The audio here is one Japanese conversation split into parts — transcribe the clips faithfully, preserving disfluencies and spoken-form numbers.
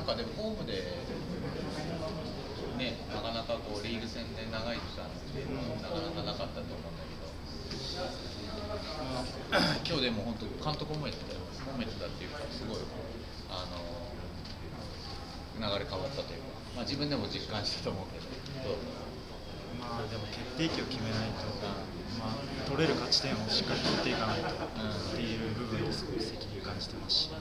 かでもホームでね、なかなかこうリーグ戦で長い時間っていうのはなかなかなかったと思うんだけど、今日でも本当監督も褒めてたよ、褒めてたっていうか、すごいあの流れ変わったというか、まあ、自分でも実感したと思うけど、どうまあでも決定機を決めないと、まあ、取れる勝ち点をしっかり取っていかないとっていう部分ですごい責任感じてますし、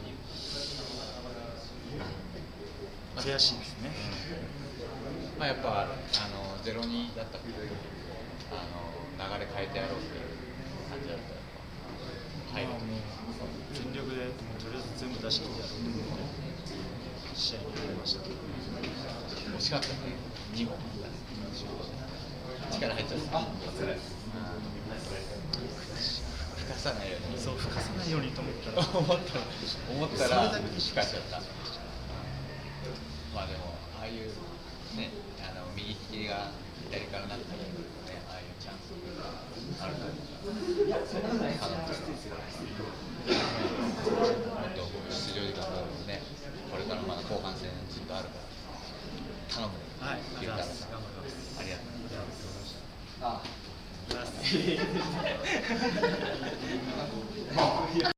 悔しいですね。 まあ、やっぱあのゼロにだったけど、あの流れ変えてやろうっていう感じだったら、はい、 まあ、もう全力でもうとりあえず全部出し切ってやろうと思って試合に入りました。 惜しかったね、にほん力入っちゃった。あ、それ。ふかさないように。 そう、ふかさないようにと思ったら、 思った思ったらふかしちゃった。まあでもああいうね、あの右利きが左からなったりね、ああいうチャンスがあると思うから、その可能性もっと出場時間があるのでね、これからまだ後半戦ずっとあるから頼むね。 はい、 ゆうたろうさん、 頑張ります。 ありがとうございます。 ああ。